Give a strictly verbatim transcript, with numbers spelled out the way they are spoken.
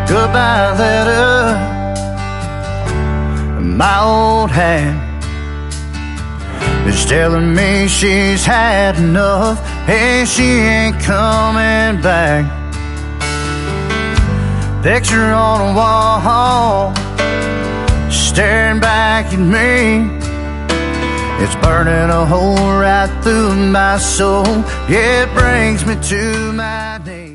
goodbye letter in my old hand. Is telling me she's had enough and she ain't coming back. Picture on a wall, staring back at me. It's burning a hole right through my soul. It brings me to my knees.